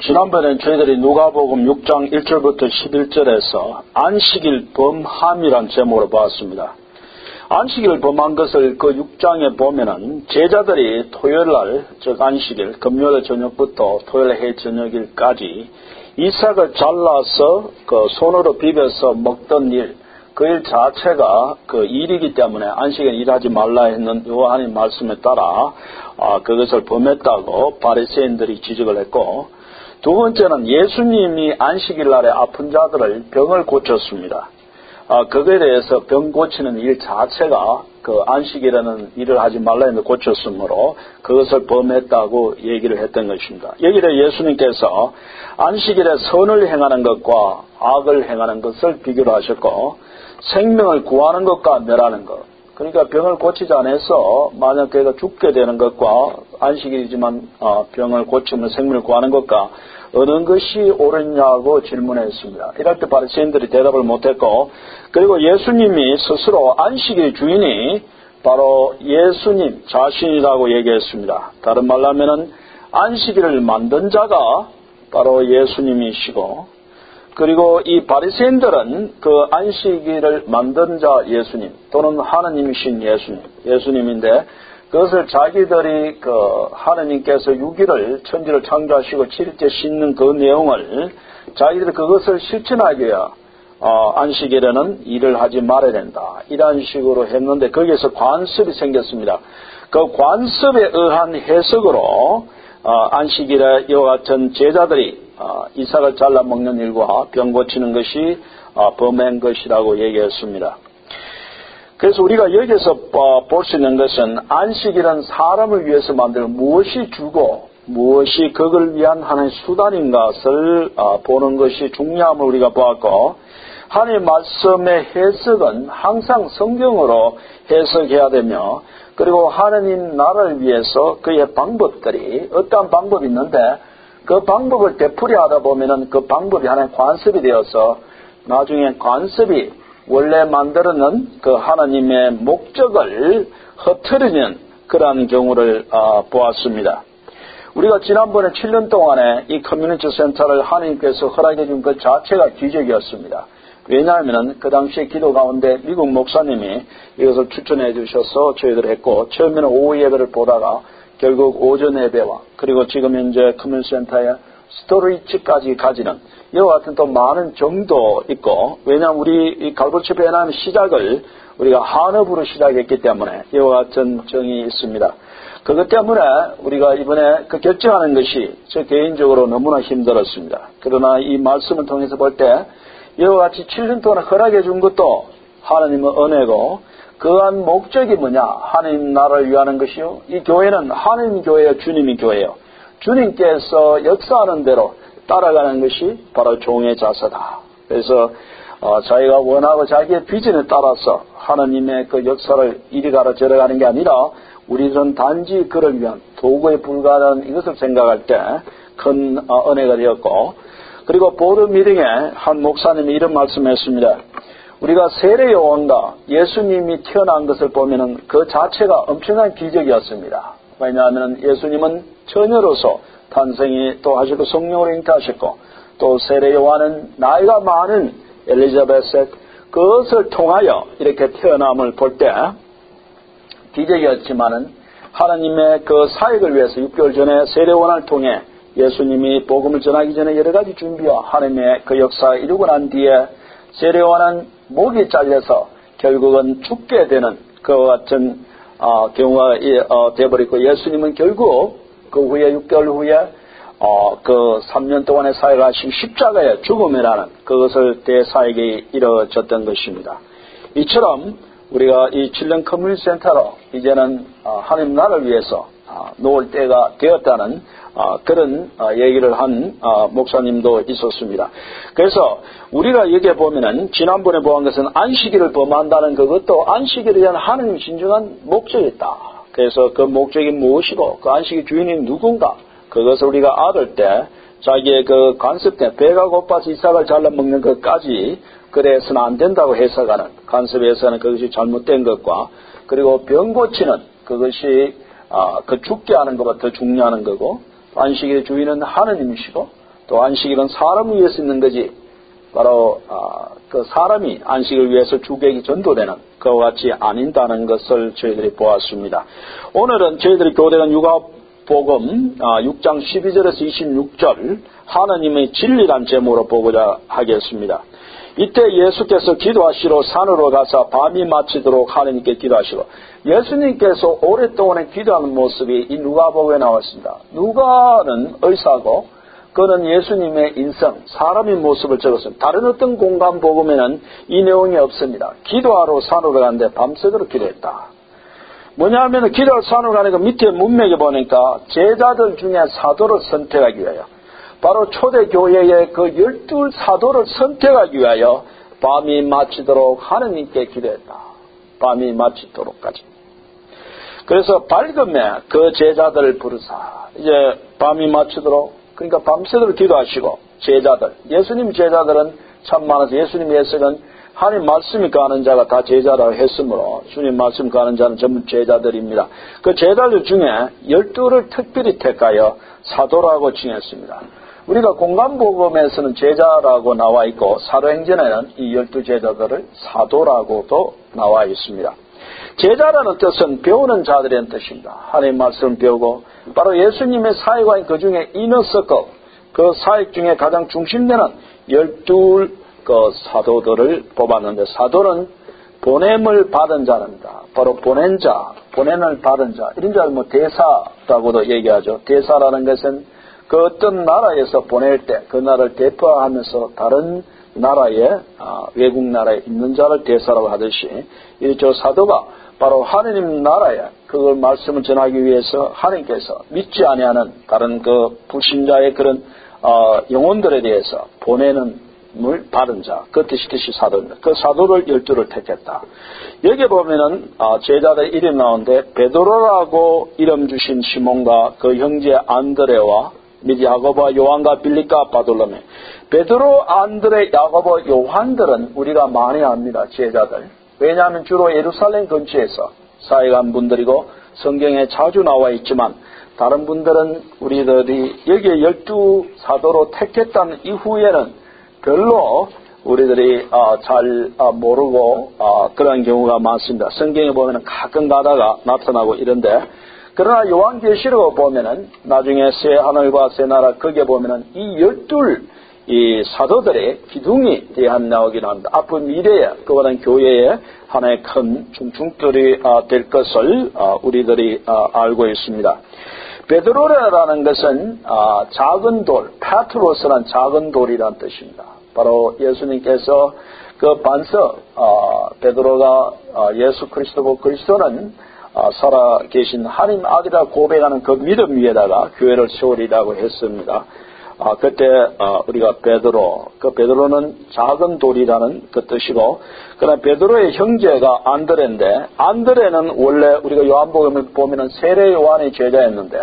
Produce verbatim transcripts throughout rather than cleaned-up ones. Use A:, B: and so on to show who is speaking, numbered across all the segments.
A: 지난번에 저희들이 누가복음 육 장 일 절부터 십일 절에서 안식일 범함이란 제목으로 봤습니다. 안식일을 범한 것을 그 육 장에 보면은 제자들이 토요일날, 즉 안식일, 금요일 저녁부터 토요일 해 저녁일까지 이삭을 잘라서 그 손으로 비벼서 먹던 일, 그 일 자체가 그 일이기 때문에 안식일에 일하지 말라 했는 요한의 말씀에 따라 아, 그것을 범했다고 바리새인들이 지적을 했고, 두 번째는 예수님이 안식일 날에 아픈 자들을 병을 고쳤습니다. 아, 그거에 대해서 병 고치는 일 자체가 그 안식일에는 일을 하지 말라 했는데 고쳤으므로 그것을 범했다고 얘기를 했던 것입니다. 여기에 예수님께서 안식일에 선을 행하는 것과 악을 행하는 것을 비교를 하셨고, 생명을 구하는 것과 멸하는 것, 그러니까 병을 고치지 않아서 만약 그가 죽게 되는 것과 안식일이지만 병을 고치면 생명을 구하는 것과 어느 것이 옳으냐고 질문했습니다. 이럴 때 바리새인들이 대답을 못했고, 그리고 예수님이 스스로 안식일 주인이 바로 예수님 자신이라고 얘기했습니다. 다른 말로 하면은 안식일을 만든 자가 바로 예수님이시고, 그리고 이 바리새인들은 그 안식일을 만든 자 예수님 또는 하느님이신 예수님, 예수님인데 그것을 자기들이 그 하느님께서 육 일을 천지를 창조하시고 칠 일째 씻는 그 내용을 자기들이 그것을 실천하기 위해 어, 안식일에는 일을 하지 말아야 된다, 이런 식으로 했는데 거기에서 관습이 생겼습니다. 그 관습에 의한 해석으로 어, 안식일에 이와 같은 제자들이 어, 이삭을 잘라 먹는 일과 병 고치는 것이 어, 범한 것이라고 얘기했습니다. 그래서 우리가 여기서 어, 볼 수 있는 것은 안식일은 사람을 위해서 만든 무엇이 주고 무엇이 그걸 위한 하나의 수단인 것을 어, 보는 것이 중요함을 우리가 보았고, 하나님의 말씀의 해석은 항상 성경으로 해석해야 되며, 그리고 하나님 나라를 위해서 그의 방법들이 어떠한 방법이 있는데 그 방법을 되풀이 하다 보면은 그 방법이 하나의 관습이 되어서 나중에 관습이 원래 만들어낸 그 하나님의 목적을 흐트리는 그러한 경우를 어, 보았습니다. 우리가 지난번에 칠 년 동안에 이 커뮤니티 센터를 하나님께서 허락해 준 그 자체가 기적이었습니다. 왜냐하면 그 당시에 기도 가운데 미국 목사님이 이것을 추천해 주셔서 저희들 했고, 처음에는 오후 예배를 보다가 결국 오전 예배와 그리고 지금 현재 커뮤니티 센터에 스토리지까지 가지는 이와 같은 또 많은 정도 있고, 왜냐하면 우리 이 갈보치 베트남 시작을 우리가 한업으로 시작했기 때문에 이와 같은 정이 있습니다. 그것 때문에 우리가 이번에 그 결정하는 것이 저 개인적으로 너무나 힘들었습니다. 그러나 이 말씀을 통해서 볼 때 이와 같이 칠 년 동안 허락해 준 것도 하나님의 은혜고, 그한 목적이 뭐냐? 하나님 나라를 위하는 것이요. 이 교회는 하나님 교회요, 주님이 교회요. 주님께서 역사하는 대로 따라가는 것이 바로 종의 자세다. 그래서 어, 자기가 원하고 자기의 비전에 따라서 하나님의 그 역사를 이리 가라 저리 가는 게 아니라 우리들은 단지 그를 위한 도구에 불과한 이것을 생각할 때 큰 어, 은혜가 되었고, 그리고 보드 미팅에 한 목사님이 이런 말씀했습니다. 우리가 세례 요한과 예수님이 태어난 것을 보면은 그 자체가 엄청난 기적이었습니다. 왜냐하면 예수님은 처녀로서 탄생이 또 하시고 성령으로 잉태하셨고, 또 세례 요한은 나이가 많은 엘리자베스 그것을 통하여 이렇게 태어남을 볼 때 기적이었지만은 하나님의 그 사역을 위해서 육 개월 전에 세례 요한을 통해 예수님이 복음을 전하기 전에 여러 가지 준비와 하나님의 그 역사에 이루고 난 뒤에 세례 요한은 목이 잘려서 결국은 죽게 되는 그 같은 어, 경우가 어, 되어버렸고, 예수님은 결국 그 후에 육 개월 후에 어, 그 삼 년 동안의 사역을 하신 십자가의 죽음이라는 그것을 대사역이 이루어졌던 것입니다. 이처럼 우리가 이 칠 년 커뮤니티 센터로 이제는 어, 하나님 나라를 위해서 어, 놓을 때가 되었다는 어, 그런 어, 얘기를 한 어, 목사님도 있었습니다. 그래서 우리가 여기에 보면은 지난번에 보한 것은 안식일을 범한다는 그것도 안식일에 대한 하나님의 진정한 목적이 있다. 그래서 그 목적이 무엇이고 그 안식일 주인이 누군가 그것을 우리가 알을 때 자기의 그 관습 때 배가 고파서 이삭을 잘라 먹는 것까지 그래서는 안 된다고 해석하는 관습에서는 그것이 잘못된 것과, 그리고 병 고치는 그것이 아, 그 죽게 하는 것보다 더 중요한 거고, 안식일의 주인은 하느님이시고 또 안식일은 사람을 위해서 있는 거지 바로 어, 그 사람이 안식을 위해서 주객이 전도되는 그와 같이 아닌다는 것을 저희들이 보았습니다. 오늘은 저희들이 교대간 누가복음 어, 육 장 십이 절에서 이십육 절 하나님의 진리란 제목으로 보고자 하겠습니다. 이때 예수께서 기도하시러 산으로 가서 밤이 마치도록 하나님께 기도하시고 예수님께서 오랫동안 기도하는 모습이 이 누가복음에 나왔습니다. 누가는 의사고 그는 예수님의 인성, 사람의 모습을 적었습니다. 다른 어떤 공간 복음에는 이 내용이 없습니다. 기도하러 산으로 가는데 밤새도록 기도했다. 뭐냐 하면 기도하러 산으로 가니까 밑에 문맥에 보니까 제자들 중에 사도를 선택하기 위하여 바로 초대교회의 그 열두 사도를 선택하기 위하여 밤이 마치도록 하느님께 기도했다. 밤이 마치도록까지. 그래서 밝음에 그 제자들을 부르사 이제 밤이 마치도록 그러니까 밤새도록 기도하시고 제자들 예수님 제자들은 참 많아서 예수님 예석은 하나님 말씀이 가는 자가 다 제자라고 했으므로 주님 말씀 가는 자는 전부 제자들입니다. 그 제자들 중에 열두를 특별히 택하여 사도라고 칭했습니다. 우리가 공간복음에서는 제자라고 나와 있고 사도행전에는 이 열두 제자들을 사도라고도 나와 있습니다. 제자라는 뜻은 배우는 자들이라는 뜻입니다. 하나님 말씀을 배우고 바로 예수님의 사역과의 그 중에 이너서클 그 사역 중에 가장 중심되는 열두 그 사도들을 뽑았는데 사도는 보냄을 받은 자랍니다. 바로 보낸 자, 보냄을 받은 자 이런 자를 뭐 대사라고도 얘기하죠. 대사라는 것은 그 어떤 나라에서 보낼 때 그 나라를 대표하면서 다른 나라에 아, 외국 나라에 있는 자를 대사라고 하듯이 이 저 사도가 바로 하느님 나라에 그걸 말씀을 전하기 위해서 하느님께서 믿지 아니하는 다른 그 불신자의 그런 어, 영혼들에 대해서 보내는 물 받은 자, 그 뜻이 뜻이 사도입니다. 그 사도를 열두를 택했다. 여기 보면은 어, 제자들 이름 나오는데 베드로라고 이름 주신 시몬과 그 형제 안드레와 및 야고보와 요한과 빌립과 바돌로메. 베드로, 안드레, 야고보, 요한들은 우리가 많이 압니다. 제자들. 왜냐하면 주로 예루살렘 근처에서 사역한 분들이고 성경에 자주 나와 있지만 다른 분들은 우리들이 여기에 열두 사도로 택했다는 이후에는 별로 우리들이 잘 모르고 그런 경우가 많습니다. 성경에 보면 가끔 가다가 나타나고 이런데 그러나 요한계시록을 보면은 나중에 새 하늘과 새 나라 거기에 보면은 이 열둘 이 사도들의 기둥이 대한 나오긴 합니다. 앞으로 미래에 그거는 교회의 하나의 큰 중심돌이 될 것을 우리들이 알고 있습니다. 베드로라는 것은 작은 돌, 파트로스란 작은 돌이라는 뜻입니다. 바로 예수님께서 그 반석 베드로가 예수 그리스도고 그리스도는 살아 계신 하나님 아들이라 고백하는 그 믿음 위에다가 교회를 세우리라고 했습니다. 아, 그때 어, 우리가 베드로, 그 베드로는 작은 돌이라는 그 뜻이고, 그러나 베드로의 형제가 안드레인데, 안드레는 원래 우리가 요한복음을 보면은 세례 요한의 제자였는데,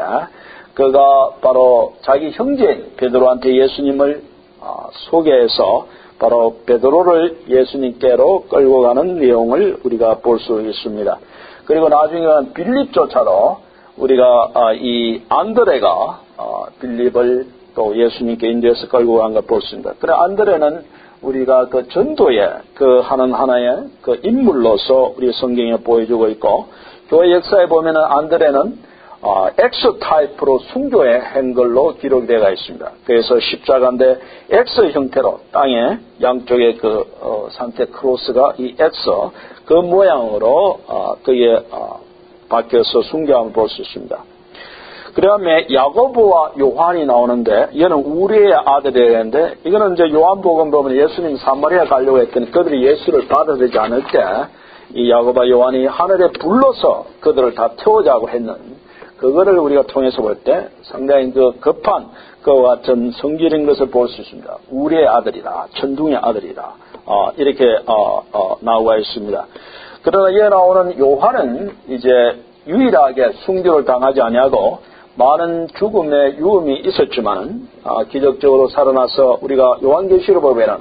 A: 그가 바로 자기 형제인 베드로한테 예수님을 어, 소개해서 바로 베드로를 예수님께로 끌고 가는 내용을 우리가 볼 수 있습니다. 그리고 나중에는 빌립조차도 우리가 어, 이 안드레가 어, 빌립을 또 예수님께 인도해서 끌고 간 걸 볼 수 있습니다. 그래 안드레는 우리가 그 전도에 그 하는 하나의 그 인물로서 우리 성경에 보여주고 있고 교회 역사에 보면은 안드레는 어, X 타입으로 순교의 행걸로 기록되어 있습니다. 그래서 십자가인데 X 형태로 땅에 양쪽에 그 어, 상태 크로스가 이 X 그 모양으로 어, 그게 어, 바뀌어서 순교함을 볼 수 있습니다. 그 다음에 야고보와 요한이 나오는데 얘는 우리의 아들이었는데 이거는 이제 요한복음 보면 예수님 사마리아 가려고 했더니 그들이 예수를 받아들이지 않을 때 이 야고보와 요한이 하늘에 불러서 그들을 다 태우자고 했는 그거를 우리가 통해서 볼 때 상당히 그 급한 그와 같은 성질인 것을 볼 수 있습니다. 우리의 아들이다. 천둥의 아들이다. 어, 이렇게 어, 어, 나와 있습니다. 그러나 얘 나오는 요한은 이제 유일하게 순교를 당하지 아니하고 많은 죽음의 유음이 있었지만 아, 기적적으로 살아나서 우리가 요한계시록 보면은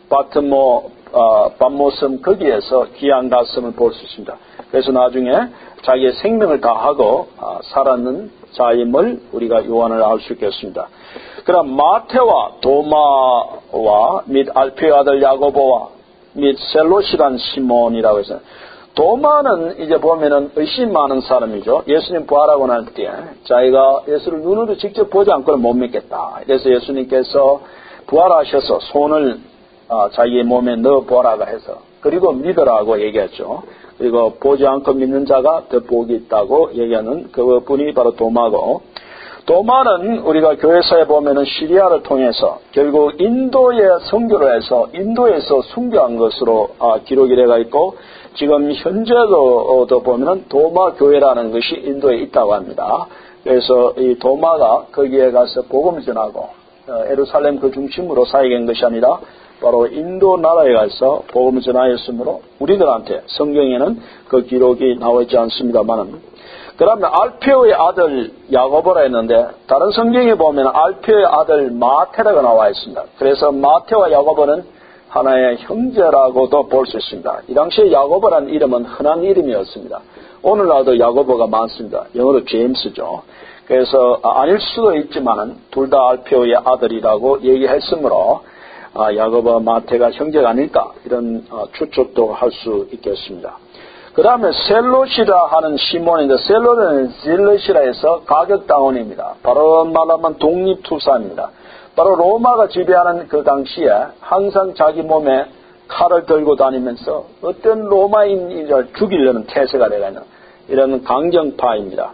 A: 바트모 어, 밤모섬 거기에서 귀한 가슴을 볼 수 있습니다. 그래서 나중에 자기의 생명을 다하고 아, 살았는 자임을 우리가 요한을 알 수 있겠습니다. 그럼 마태와 도마와 및 알페의 아들 야고보와 및 셀롯이란 시몬이라고 해서, 도마는 이제 보면은 의심 많은 사람이죠. 예수님 부활하고 날 때 자기가 예수를 눈으로 직접 보지 않고는 못 믿겠다. 그래서 예수님께서 부활하셔서 손을 어, 자기의 몸에 넣어 보라고 해서, 그리고 믿으라고 얘기했죠. 그리고 보지 않고 믿는 자가 더 복이 있다고 얘기하는 그분이 바로 도마고, 도마는 우리가 교회사에 보면은 시리아를 통해서 결국 인도에 선교를 해서 인도에서 순교한 것으로 아, 기록이 되어 있고, 지금 현재도 어, 보면은 도마 교회라는 것이 인도에 있다고 합니다. 그래서 이 도마가 거기에 가서 복음을 전하고 어, 예루살렘 그 중심으로 사역한 것이 아니라 바로 인도 나라에 가서 복음을 전하였으므로 우리들한테 성경에는 그 기록이 나와 있지 않습니다만은, 그러면 알페오의 아들 야고보라 했는데 다른 성경에 보면 알페오의 아들 마테라가 나와 있습니다. 그래서 마테와 야고보는 하나의 형제라고도 볼 수 있습니다. 이 당시에 야고보라는 이름은 흔한 이름이었습니다. 오늘날도 야고보가 많습니다. 영어로 제임스죠. 그래서 아닐 수도 있지만은 둘 다 알페오의 아들이라고 얘기했으므로 아, 야고보와 마태가 형제가 아닐까, 이런 어, 추측도 할 수 있겠습니다. 그 다음에 셀롯이라 하는 시몬인데, 셀롯은 질럿이라 해서 가격다운입니다. 바로 말하면 독립투사입니다. 바로 로마가 지배하는 그 당시에 항상 자기 몸에 칼을 들고 다니면서 어떤 로마인을 죽이려는 태세가 되어 있는 이런 강경파입니다.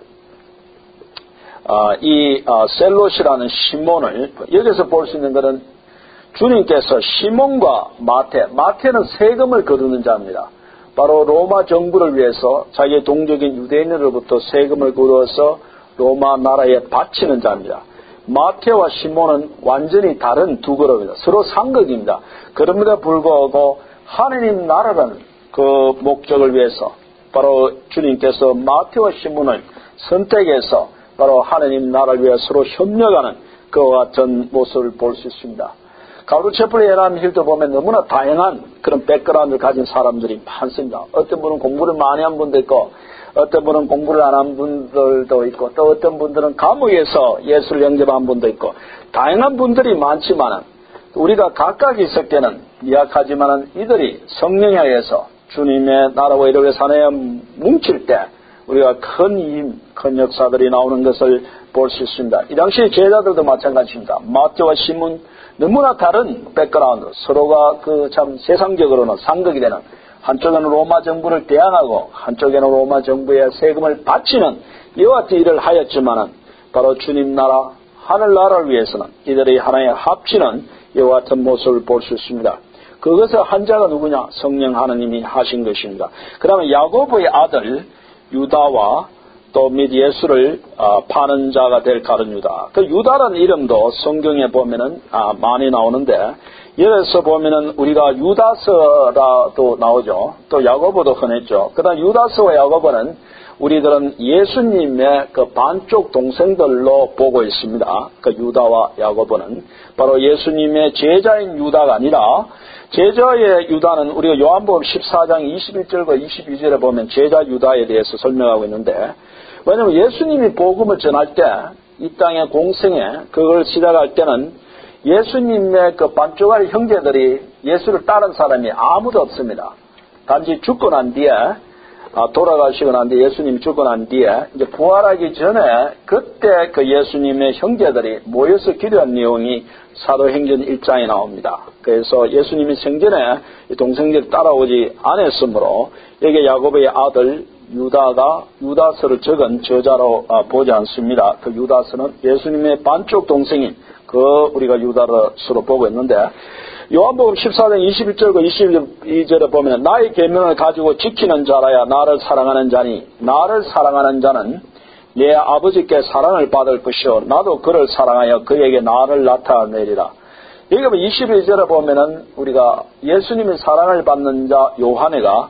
A: 아, 이 아, 셀롯이라는 시몬을 여기서 볼 수 있는 것은 주님께서 시몬과 마태, 마태는 세금을 거두는 자입니다. 바로 로마 정부를 위해서 자기의 동족인 유대인으로부터 세금을 거두어서 로마 나라에 바치는 자입니다. 마태와 시몬은 완전히 다른 두 그룹입니다. 서로 상극입니다. 그럼에도 불구하고 하느님 나라라는 그 목적을 위해서 바로 주님께서 마태와 시몬을 선택해서 바로 하느님 나라를 위해 서로 협력하는 그와 같은 모습을 볼 수 있습니다. 가브르체플의 예람 힐도 보면 너무나 다양한 그런 백그라운드를 가진 사람들이 많습니다. 어떤 분은 공부를 많이 한 분도 있고, 어떤 분은 공부를 안 한 분들도 있고, 또 어떤 분들은 감옥에서 예수를 영접한 분도 있고, 다양한 분들이 많지만은 우리가 각각 있을 때는 미약하지만은 이들이 성령에 의해서 주님의 나라와 이를 위해서 하나에 뭉칠 때 우리가 큰 힘, 큰 역사들이 나오는 것을 볼 수 있습니다. 이 당시 제자들도 마찬가지입니다. 마태와 시몬 너무나 다른 백그라운드, 서로가 그 참 세상적으로는 상극이 되는, 한쪽에는 로마 정부를 대항하고 한쪽에는 로마 정부의 세금을 바치는 이와 같은 일을 하였지만은 바로 주님 나라, 하늘나라를 위해서는 이들이 하나에 합치는 이와 같은 모습을 볼 수 있습니다. 그것의 한 자가 누구냐? 성령 하나님이 하신 것입니다. 그 다음에 야고보의 아들 유다와 또 및 예수를 어, 파는 자가 될 가룟 유다. 그 유다라는 이름도 성경에 보면은 아, 많이 나오는데, 예에서 보면은 우리가 유다서라도 나오죠. 또 야고보도 흔했죠. 그다음 유다서와 야고보는 우리들은 예수님의 그 반쪽 동생들로 보고 있습니다. 그 유다와 야고보는 바로 예수님의 제자인 유다가 아니라, 제자의 유다는 우리가 요한복음 십사 장 이십일 절과 이십이 절에 보면 제자 유다에 대해서 설명하고 있는데, 왜냐하면 예수님이 복음을 전할 때 이 땅의 공생에 그걸 시작할 때는 예수님의 그 반쪽짜리 형제들이 예수를 따른 사람이 아무도 없습니다. 단지 죽고 난 뒤에, 돌아가시고 난 뒤에, 예수님이 죽고 난 뒤에 이제 부활하기 전에 그때 그 예수님의 형제들이 모여서 기도한 내용이 사도행전 일 장에 나옵니다. 그래서 예수님이 생전에 동생들이 따라오지 않았으므로 여기 야고보의 아들 유다가 유다서를 적은 저자로 보지 않습니다. 그 유다서는 예수님의 반쪽 동생인 그 우리가 유다서로 보고 있는데, 요한복음 십사 장 이십일 절과 이십이 절에 보면 나의 계명을 가지고 지키는 자라야 나를 사랑하는 자니, 나를 사랑하는 자는 내 아버지께 사랑을 받을 것이요 나도 그를 사랑하여 그에게 나를 나타내리라. 여기 보면 이십이 절에 보면은 우리가 예수님의 사랑을 받는 자 요한애가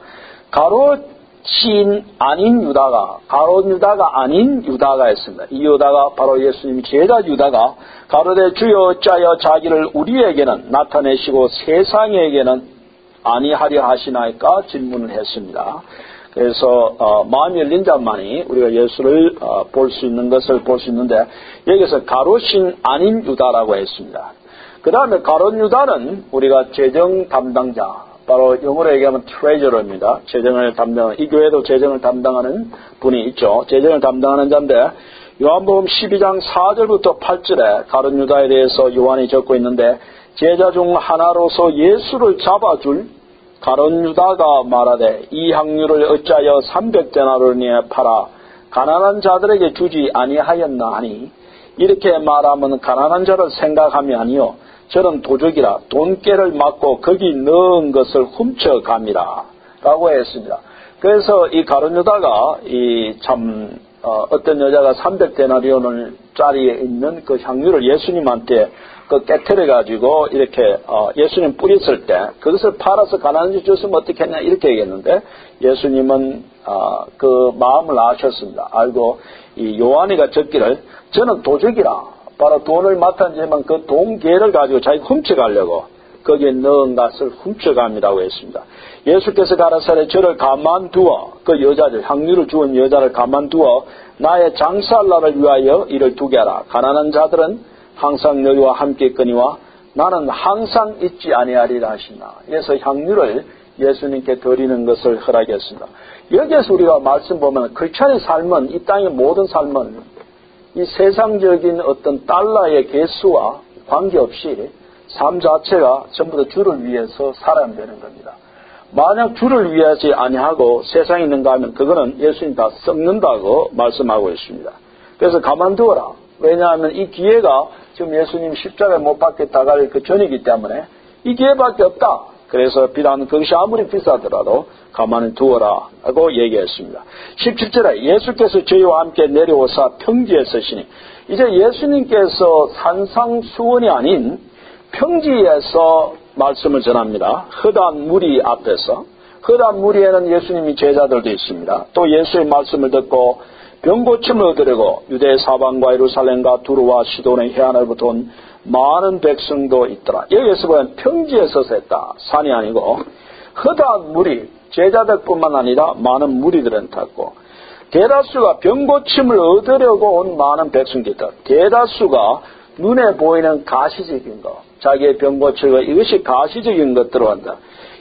A: 가로친 아닌 유다가, 가로 유다가 아닌 유다가 있습니다. 이 유다가 바로 예수님의 제자 유다가 가로되 주여 어찌하여 자기를 우리에게는 나타내시고 세상에게는 아니하려 하시나이까 질문을 했습니다. 그래서 어, 마음이 열린 자만이 우리가 예수를 어, 볼 수 있는 것을 볼 수 있는데 여기서 가롯인 아닌 유다라고 했습니다. 그 다음에 가롯 유다는 우리가 재정 담당자, 바로 영어로 얘기하면 트레저러입니다. 재정을 담당, 이 교회도 재정을 담당하는 분이 있죠. 재정을 담당하는 자인데 요한복음 십이 장 사 절부터 팔 절에 가롯 유다에 대해서 요한이 적고 있는데 제자 중 하나로서 예수를 잡아줄 가롯 유다가 말하되 이 향유를 어찌하여 삼백 데나리온에 팔아 가난한 자들에게 주지 아니하였나 하니 이렇게 말하면 가난한 자를 생각함이 아니요 저는 도적이라 돈깨를 맞고 거기 넣은 것을 훔쳐갑니다 라고 했습니다. 그래서 이 가롯 유다가 이 참 어, 어떤 여자가 삼백 데나리온을 짜리에 있는 그 향유를 예수님한테 그 깨트려 가지고 이렇게 어, 예수님 뿌렸을 때 그것을 팔아서 가난한 자 줬으면 어떻겠냐 이렇게 얘기했는데 예수님은 어, 그 마음을 아셨습니다. 알고 이 요한이가 적기를 저는 도적이라 바로 돈을 맡았지만 그 돈계를 가지고 자기 훔쳐가려고 거기에 넣은 것을 훔쳐갑니다고 했습니다. 예수께서 가라사대 저를 가만두어 그 여자들 향유를 주은 여자를 가만두어 나의 장사할 날을 위하여 이를 두게 하라. 가난한 자들은 항상 너희와 함께 있거니와 나는 항상 있지 아니하리라 하시나. 그래서 향유를 예수님께 드리는 것을 허락했습니다. 여기에서 우리가 말씀 보면 크리스천의 삶은 이 땅의 모든 삶은 이 세상적인 어떤 달러의 개수와 관계없이 삶 자체가 전부 다 주를 위해서 살아야 되는 겁니다. 만약 주를 위하지 아니하고 세상에 있는가 하면 그거는 예수님 다 썩는다고 말씀하고 있습니다. 그래서 가만두어라. 왜냐하면 이 기회가 지금 예수님 십자가에 못 박혔다가 그 전이기 때문에 이 기회밖에 없다. 그래서 비단 그것이 아무리 비싸더라도 가만히 두어라 하고 얘기했습니다. 십칠 절에 예수께서 저희와 함께 내려오사 평지에 서시니 이제 예수님께서 산상수원이 아닌 평지에서 말씀을 전합니다. 흑한 무리 앞에서. 흑한 무리에는 예수님이 제자들도 있습니다. 또 예수의 말씀을 듣고 병고침을 얻으려고 유대 사방과 예루살렘과 두루와 시돈의 해안으로부터 온 많은 백성도 있더라. 여기에서 보면 평지에 서서 했다. 산이 아니고 흑한 무리, 제자들뿐만 아니라 많은 무리들은 탔고 대다수가 병고침을 얻으려고 온 많은 백성들이 있다. 대다수가 눈에 보이는 가시적인 것, 자기의 병고침과 이것이 가시적인 것들로 한다.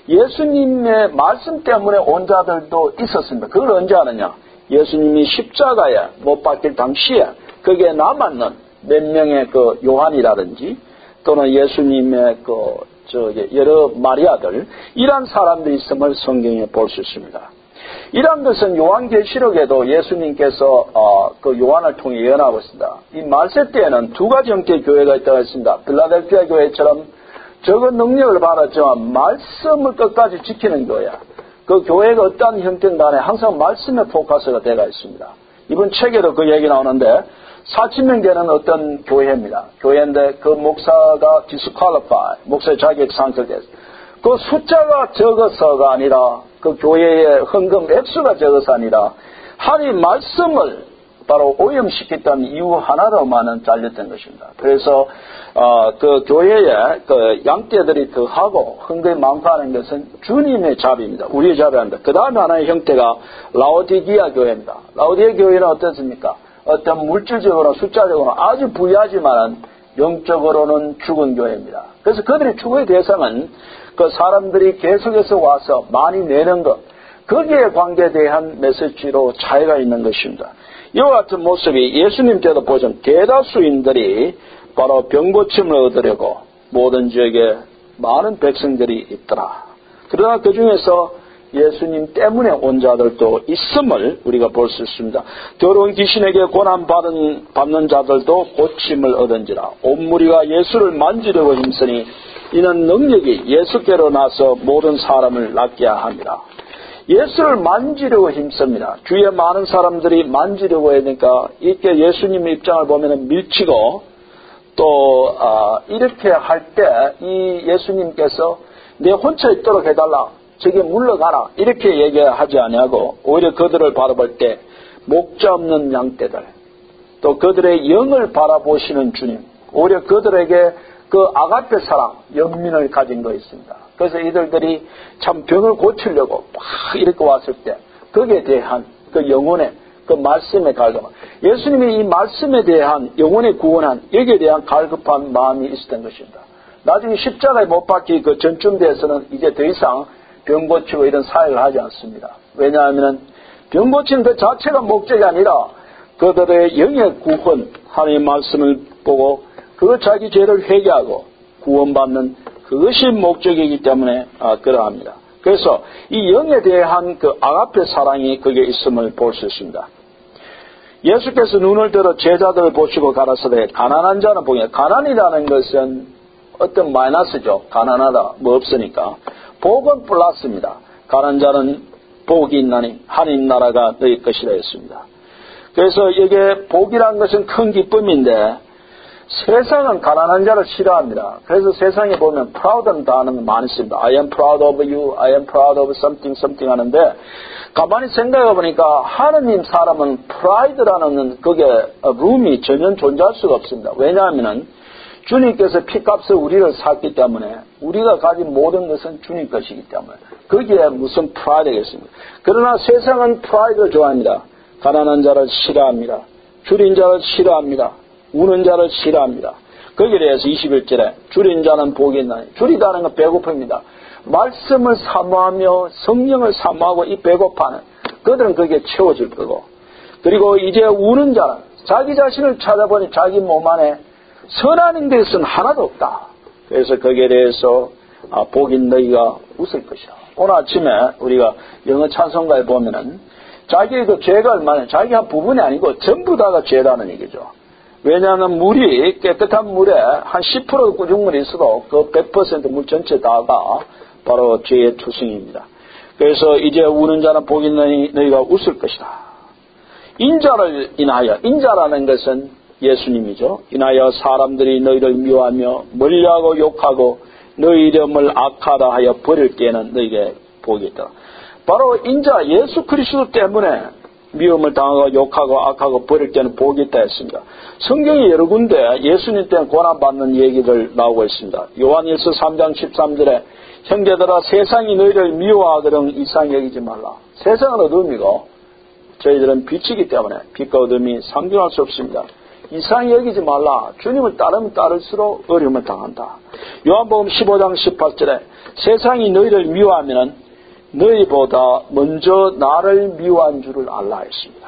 A: 예수님의 말씀 때문에 온 자들도 있었습니다. 그걸 언제 하느냐? 예수님이 십자가에 못 박힐 당시에 거기에 남았는 몇 명의 그 요한이라든지 또는 예수님의 그 저기 여러 마리아들 이런 사람들이 있음을 성경에 볼 수 있습니다. 이런 것은 요한계시록에도 예수님께서 어, 그 요한을 통해 예언하고 있습니다. 이 말세 때에는 두 가지 형태의 교회가 있다고 했습니다. 필라델피아 교회처럼 적은 능력을 받았지만 말씀을 끝까지 지키는 교회야. 그 교회가 어떠한 형태인 간에 항상 말씀의 포커스가 되어 있습니다. 이번 책에도 그 얘기 나오는데 사천 명 되는 어떤 교회입니다. 교회인데 그 목사가 disqualify, 목사의 자격 상실됐어요. 그 숫자가 적어서가 아니라 그 교회의 헌금 액수가 적어서 아니라 하나님 말씀을 바로 오염시켰다는 이유 하나로만은 잘렸던 것입니다. 그래서 어, 그 교회에 그 양떼들이 더하고 헌금이 많고 하는 것은 주님의 자비입니다. 우리의 자비입니다. 그 다음에 하나의 형태가 라오디기아 교회입니다. 라오디기아 교회는 어떻습니까? 어떤 물질적으로 숫자적으로 아주 부유하지만 영적으로는 죽은 교회입니다. 그래서 그들의 추구의 대상은 그 사람들이 계속해서 와서 많이 내는 것, 거기에 관계에 대한 메시지로 차이가 있는 것입니다. 이와 같은 모습이 예수님 때도 보시면 대다수인들이 바로 병고침을 얻으려고 모든 지역에 많은 백성들이 있더라. 그러나 그 중에서 예수님 때문에 온 자들도 있음을 우리가 볼 수 있습니다. 더러운 귀신에게 고난받은, 받는 자들도 고침을 얻은지라. 온 무리가 예수를 만지려고 힘쓰니 이는 능력이 예수께로 나서 모든 사람을 낫게 합니다. 예수를 만지려고 힘씁니다. 주위에 많은 사람들이 만지려고 하니까 이렇게 예수님의 입장을 보면 밀치고 또 아, 이렇게 할 때 이 예수님께서 내 혼자 있도록 해달라. 저기 물러가라. 이렇게 얘기하지 아니하고 오히려 그들을 바라볼 때 목자 없는 양떼들 또 그들의 영을 바라보시는 주님 오히려 그들에게 그 아가페 사랑, 연민을 가진 거 있습니다. 그래서 이들들이 참 병을 고치려고 막 이렇게 왔을 때 거기에 대한 그 영혼의 그 말씀에 갈급함. 예수님이 이 말씀에 대한 영혼의 구원한 여기에 대한 갈급한 마음이 있었던 것입니다. 나중에 십자가에 못 박히 그 전쯤 돼서는 이제 더 이상 병 고치고 이런 사역을 하지 않습니다. 왜냐하면 병 고치는 그 자체가 목적이 아니라 그들의 영의 구원, 하나님의 말씀을 보고 그 자기 죄를 회개하고 구원받는 그것이 목적이기 때문에 아, 그러합니다. 그래서 이 영에 대한 그 아가페 사랑이 거기에 있음을 볼 수 있습니다. 예수께서 눈을 들어 제자들을 보시고 가라사대 가난한 자는 복이다. 가난이라는 것은 어떤 마이너스죠. 가난하다 뭐 없으니까. 복은 플러스입니다. 가난한 자는 복이 있나니 하나님 나라가 너희 것이라 했습니다. 그래서 이게 복이란 것은 큰 기쁨인데 세상은 가난한 자를 싫어합니다. 그래서 세상에 보면 proud는 단어는 많이 씁니다. I am proud of you, I am proud of something, something 하는데 가만히 생각해 보니까 하느님 사람은 pride라는 그게 룸이 전혀 존재할 수가 없습니다. 왜냐하면 주님께서 피값을 우리를 샀기 때문에 우리가 가진 모든 것은 주님 것이기 때문에 거기에 무슨 프라이드겠습니까? 그러나 세상은 프라이드를 좋아합니다. 가난한 자를 싫어합니다. 줄인 자를 싫어합니다. 우는 자를 싫어합니다. 거기에 대해서 이십일 절에 줄인 자는 복이 있나니 줄이다는 건 배고픔입니다. 말씀을 사모하며 성령을 사모하고 이 배고파는 그들은 거기에 채워질 거고 그리고 이제 우는 자는 자기 자신을 찾아보니 자기 몸 안에 선한 것은 하나도 없다. 그래서 거기에 대해서 아, 복인 너희가 웃을 것이야. 오늘 아침에 우리가 영어 찬송가에 보면은 자기의 그 죄가 얼마나 자기 한 부분이 아니고 전부 다가 죄라는 얘기죠. 왜냐하면 물이 깨끗한 물에 한 십 퍼센트 구중물이 있어도 그 백 퍼센트 물 전체 다가 바로 죄의 투성입니다. 그래서 이제 우는 자는 복이 너희, 너희가 웃을 것이다. 인자를 인하여 인자라는 것은 예수님이죠. 인하여 사람들이 너희를 미워하며 멀리하고 욕하고 너희 이름을 악하다 하여 버릴 때에는 너희에게 복이 있다. 바로 인자 예수 그리스도 때문에 미움을 당하고 욕하고 악하고 버릴 때는 복이 있다 했습니다. 성경이 여러 군데 예수님 때문에 고난받는 얘기를 나오고 있습니다. 요한일서 삼 장 십삼 절에 형제들아 세상이 너희를 미워하거든 이상 여기지 말라. 세상은 어둠이고 저희들은 빛이기 때문에 빛과 어둠이 상종할 수 없습니다. 이상히 여기지 말라. 주님을 따르면 따를수록 어려움을 당한다. 요한복음 십오 장 십팔 절에 세상이 너희를 미워하면 너희보다 먼저 나를 미워한 줄을 알라 했습니다.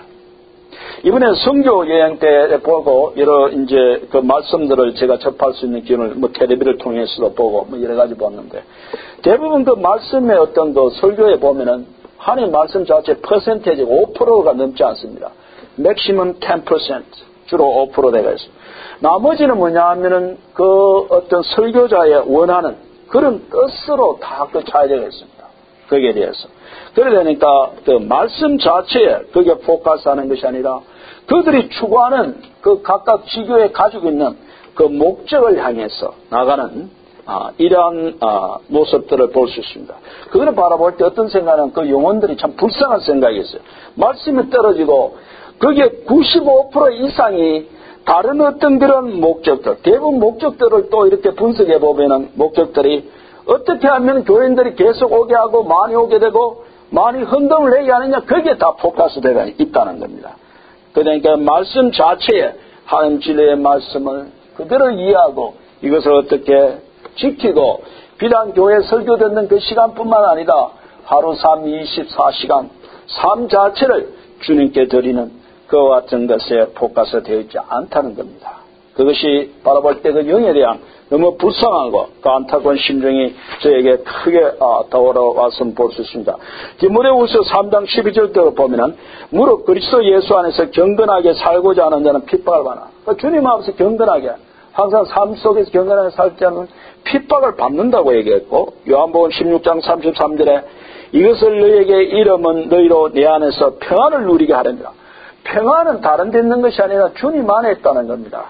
A: 이번에 선교 여행 때 보고 여러 이제 그 말씀들을 제가 접할 수 있는 기회를 뭐 텔레비를 통해서도 보고 뭐 여러 가지 봤는데 대부분 그 말씀의 어떤 그 설교에 보면은 하나님 말씀 자체 퍼센테이지가 오 퍼센트가 넘지 않습니다. 맥시멈 십 퍼센트 주로 오 퍼센트 되어 있습니다. 나머지는 뭐냐 하면은 그 어떤 설교자의 원하는 그런 뜻으로 다 그 차이가 있습니다. 거기에 대해서. 그러니까 그 말씀 자체에 거기에 포커스하는 것이 아니라 그들이 추구하는 그 각각 지교에 가지고 있는 그 목적을 향해서 나가는 아, 이러한 아, 모습들을 볼 수 있습니다. 그거를 바라볼 때 어떤 생각은 그 영혼들이 참 불쌍한 생각이 있어요. 말씀이 떨어지고 거기에 구십오 퍼센트 이상이 다른 어떤 그런 목적들, 대부분 목적들을 또 이렇게 분석해 보면은 목적들이 어떻게 하면 교인들이 계속 오게 하고 많이 오게 되고 많이 헌금을 내게 하느냐 거기에 다 포커스되어 있다는 겁니다. 그러니까 말씀 자체에 하나님 진리의 말씀을 그대로 이해하고 이것을 어떻게 지키고 비단 교회 설교 듣는 그 시간뿐만 아니라 하루 삼, 이십사 시간 삶 자체를 주님께 드리는 그와 같은 것에 포커스되어 있지 않다는 겁니다. 그것이 바라볼 때 그 영에 대한 너무 불쌍하고 그 안타까운 심정이 저에게 크게 떠올라왔음을 볼 수 있습니다. 디모데후서 삼 장 십이 절대로 보면은 무릇 그리스도 예수 안에서 경건하게 살고자 하는 자는 핍박을 받아. 그러니까 주님 앞에서 경건하게 항상 삶 속에서 경건하게 살 때는 핍박을 받는다고 얘기했고 요한복음 십육 장 삼십삼 절에 이것을 너희에게 이름은 너희로 내 안에서 평안을 누리게 하렵니다. 평안은 다른 데 있는 것이 아니라 주님 안에 있다는 겁니다.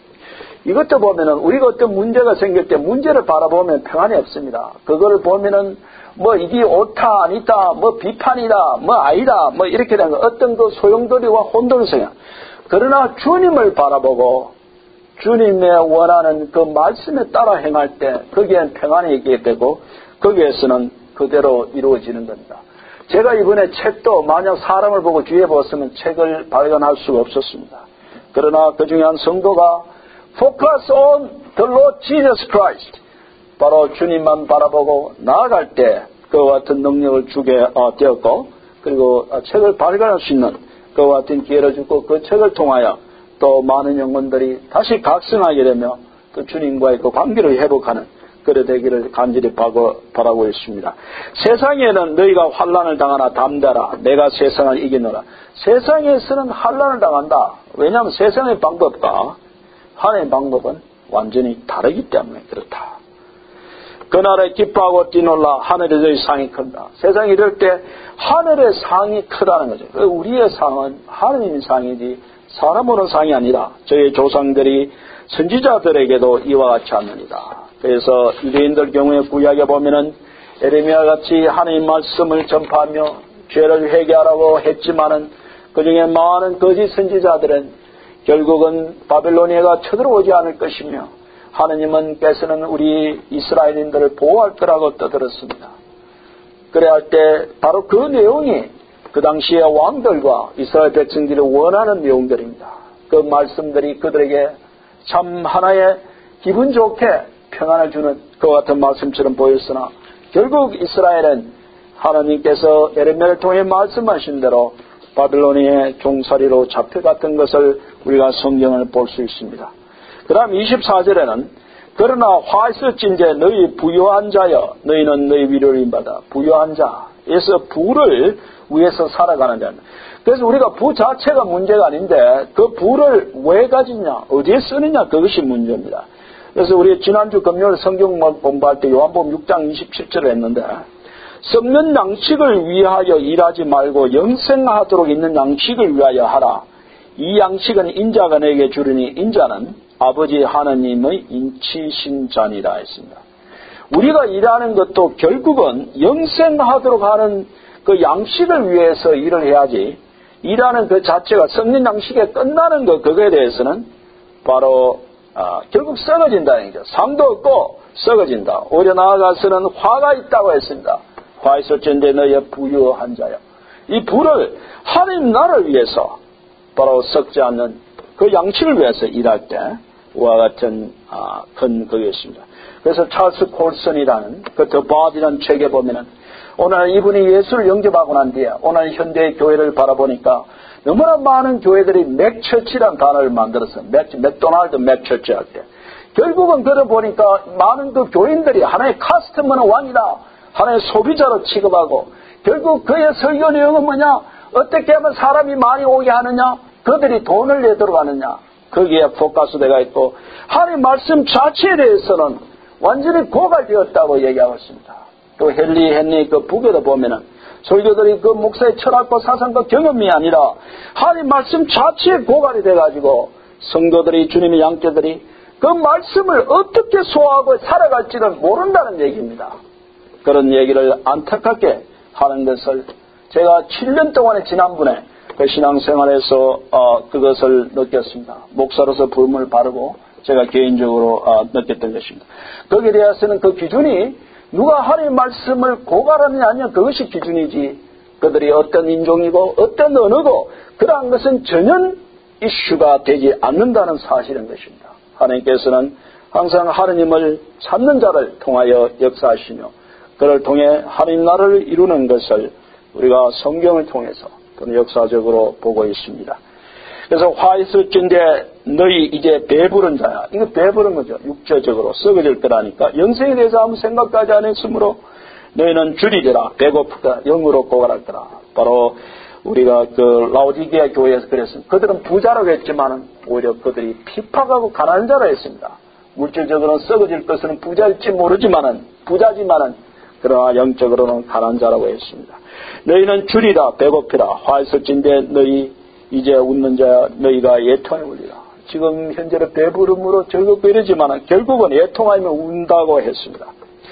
A: 이것도 보면은 우리가 어떤 문제가 생길 때 문제를 바라보면 평안이 없습니다. 그거를 보면은 뭐 이게 옳다 아니다 뭐 비판이다 뭐 아니다 뭐 이렇게 되는 거 어떤 그 소용돌이와 혼돈성이야. 그러나 주님을 바라보고 주님의 원하는 그 말씀에 따라 행할 때 거기엔 평안이 있게 되고 거기에서는 그대로 이루어지는 겁니다. 제가 이번에 책도 만약 사람을 보고 주의해 보았으면 책을 발견할 수가 없었습니다. 그러나 그 중에 한 성도가 Focus on the Lord Jesus Christ. 바로 주님만 바라보고 나아갈 때 그와 같은 능력을 주게 되었고, 그리고 책을 발견할 수 있는 그와 같은 기회를 주고 그 책을 통하여 또 많은 영혼들이 다시 각성하게 되며 또 주님과의 그 관계를 회복하는 그래 되기를 간절히 바라고 있습니다. 세상에는 너희가 환난을 당하나 담대라. 내가 세상을 이기노라. 세상에서는 환난을 당한다. 왜냐하면 세상의 방법과 하나님의 방법은 완전히 다르기 때문에 그렇다. 그날에 기뻐하고 뛰놀라. 하늘에서의 상이 큰다. 세상이 이럴 때 하늘의 상이 크다는 거죠. 우리의 상은 하나님의 상이지 사람으로는 상이 아니라 저희 조상들이 선지자들에게도 이와 같이 하느니라. 그래서 유대인들 경우에 구약에 보면은 에레미야 같이 하나님 말씀을 전파하며 죄를 회개하라고 했지만은 그 중에 많은 거짓 선지자들은 결국은 바벨로니아가 쳐들어오지 않을 것이며 하느님은께서는 우리 이스라엘인들을 보호할 거라고 떠들었습니다. 그래야 할 때 바로 그 내용이 그 당시의 왕들과 이스라엘 백성들이 원하는 내용들입니다. 그 말씀들이 그들에게 참 하나의 기분 좋게 평안을 주는 그와 같은 말씀처럼 보였으나 결국 이스라엘은 하나님께서 에레미야를 통해 말씀하신 대로 바빌로니아의 종살이로 잡혀갔던 것을 우리가 성경을 볼 수 있습니다. 그 다음 이십사 절에는 그러나 화 있을진대 너희 부요한 자여 너희는 너희 위로를 받아. 부요한 자에서 부를 위해서 살아가는 자. 그래서 우리가 부 자체가 문제가 아닌데 그 부를 왜 가지냐 어디에 쓰느냐 그것이 문제입니다. 그래서 우리 지난주 금요일 성경 공부할 때 요한복음 육 장 이십칠 절을 했는데 썩는 양식을 위하여 일하지 말고 영생하도록 있는 양식을 위하여 하라. 이 양식은 인자가 내게 주리니 인자는 아버지 하나님의 인치신 자니라 했습니다. 우리가 일하는 것도 결국은 영생하도록 하는 그 양식을 위해서 일을 해야지 일하는 그 자체가 썩는 양식에 끝나는 것 그거에 대해서는 바로 아, 결국 썩어진다는 얘기죠. 상도 없고 썩어진다. 오히려 나아가서는 화가 있다고 했습니다. 화 있을진대 너의 부유한 자여. 이 부를 하나님 나라를 위해서 바로 썩지 않는 그 양식을 위해서 일할 때와 같은 아, 큰 그것입니다. 그래서 찰스 콜슨이라는 그 더 바디라는 책에 보면은 오늘 이분이 예수를 영접하고 난 뒤에 오늘 현대의 교회를 바라보니까 너무나 많은 교회들이 맥처치라는 단어를 만들었어요. 맥, 맥도날드 맥처치 할 때. 결국은 그러 보니까 많은 그 교인들이 하나의 카스터머는 왕이다. 하나의 소비자로 취급하고 결국 그의 설교 내용은 뭐냐? 어떻게 하면 사람이 많이 오게 하느냐? 그들이 돈을 내도록 하느냐? 거기에 포커스되어 있고 하나님 말씀 자체에 대해서는 완전히 고갈되었다고 얘기하고 있습니다. 또 헨리 헨리 그 북에도 보면은 설교들이 그 목사의 철학과 사상과 경험이 아니라 하나님 말씀 자체에 고갈이 돼가지고 성도들이 주님의 양떼들이 그 말씀을 어떻게 소화하고 살아갈지를 모른다는 얘기입니다. 그런 얘기를 안타깝게 하는 것을 제가 칠 년 동안의 지난번에 그 신앙생활에서 어, 그것을 느꼈습니다. 목사로서 부름을 바르고 제가 개인적으로 어, 느꼈던 것입니다. 거기에 대해서는 그 기준이 누가 하나님의 말씀을 고갈하느냐 아니냐 그것이 기준이지 그들이 어떤 인종이고 어떤 언어고 그러한 것은 전혀 이슈가 되지 않는다는 사실인 것입니다. 하나님께서는 항상 하나님을 찾는 자를 통하여 역사하시며 그를 통해 하나님 나라를 이루는 것을 우리가 성경을 통해서 또는 역사적으로 보고 있습니다. 그래서 화 있을진대 너희 이제 배부른 자야. 이거 배부른 거죠. 육체적으로 썩어질 거라니까. 영생에 대해서 아무 생각까지 안 했으므로 너희는 줄이리라. 배고프다. 영으로 고갈할 거라. 바로 우리가 그 라오디게아 교회에서 그랬습니다. 그들은 부자라고 했지만은 오히려 그들이 핍박하고 가난한 자라 했습니다. 물질적으로는 썩어질 것은 부자일지 모르지만은 부자지만은 그러나 영적으로는 가난한 자라고 했습니다. 너희는 줄이라. 배고프라. 화 있을진대 너희 이제 웃는 자 너희가 예통에 올리라. 지금 현재는 배부름으로 즐겁고 이러지만 결국은 예통하면 운다고 했습니다.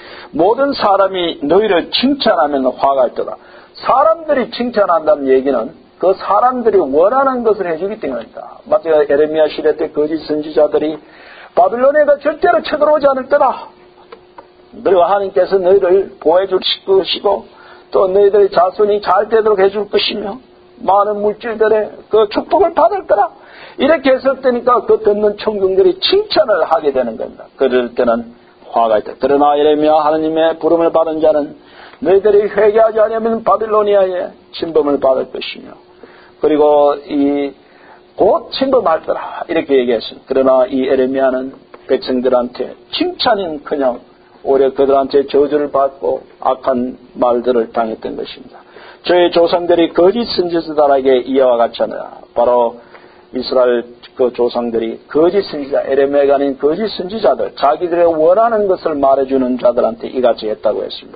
A: 모든 사람이 너희를 칭찬하면 화가 있더라. 사람들이 칭찬한다는 얘기는 그 사람들이 원하는 것을 해주기 때문이다. 마치 에레미야 시대 때 거짓 선지자들이 바빌로니아가 절대로 쳐들어오지 않을 거다. 너희와 하나님께서 너희를 보호해 주실 것이고 또 너희들의 자손이 잘 되도록 해줄 것이며 많은 물질들의 그 축복을 받을 거라. 이렇게 해석되니까 그 듣는 청중들이 칭찬을 하게 되는 겁니다. 그럴 때는 화가 있다. 그러나 예레미야 하느님의 부름을 받은 자는 너희들이 회개하지 않으면 바빌로니아에 침범을 받을 것이며 그리고 이 곧 침범할 거라 이렇게 얘기했습니다. 그러나 이 예레미야는 백성들한테 칭찬인커녕 오히려 그들한테 저주를 받고 악한 말들을 당했던 것입니다. 저희 조상들이 거짓 선지자들에게 이와 같잖아요. 바로 이스라엘 그 조상들이 거짓 선지자, 에레미야가 아닌 거짓 선지자들, 자기들의 원하는 것을 말해주는 자들한테 이같이 했다고 했습니다.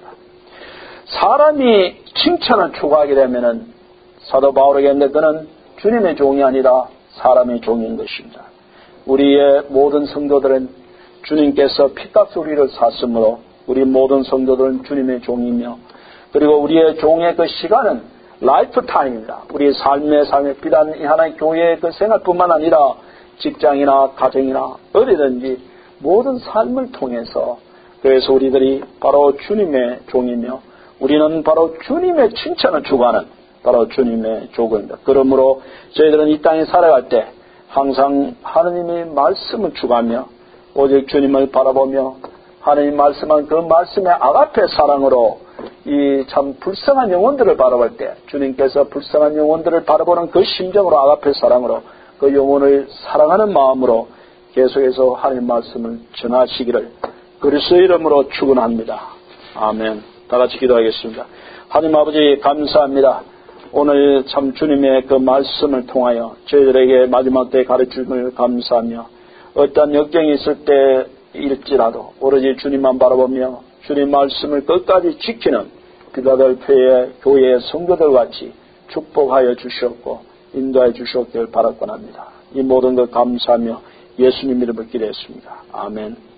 A: 사람이 칭찬을 추구하게 되면은 사도 바울에게 했는데 그는 주님의 종이 아니라 사람의 종인 것입니다. 우리의 모든 성도들은 주님께서 피값 우리를 샀으므로 우리 모든 성도들은 주님의 종이며 그리고 우리의 종의 그 시간은 라이프 타임입니다. 우리의 삶의 삶의 비단 하나의 교회의 그 생활뿐만 아니라 직장이나 가정이나 어디든지 모든 삶을 통해서 그래서 우리들이 바로 주님의 종이며 우리는 바로 주님의 칭찬을 추구하는 바로 주님의 종입니다. 그러므로 저희들은 이 땅에 살아갈 때 항상 하느님의 말씀을 추구하며 오직 주님을 바라보며 하느님 말씀한 그 말씀의 아가페 사랑으로 이 참 불쌍한 영혼들을 바라볼 때 주님께서 불쌍한 영혼들을 바라보는 그 심정으로 아가페 사랑으로 그 영혼을 사랑하는 마음으로 계속해서 하나님 말씀을 전하시기를 그리스도의 이름으로 축원합니다. 아멘. 다 같이 기도하겠습니다. 하나님 아버지 감사합니다. 오늘 참 주님의 그 말씀을 통하여 저희들에게 마지막 때에 가르침을 감사하며 어떤 역경이 있을 때일지라도 오로지 주님만 바라보며 주님 말씀을 끝까지 지키는 빌라델피아의 교회의 성도들 같이 축복하여 주시옵고 인도하여 주시옵기를 바라곤 합니다. 이 모든 것 감사하며 예수님 이름을 기도했습니다. 아멘.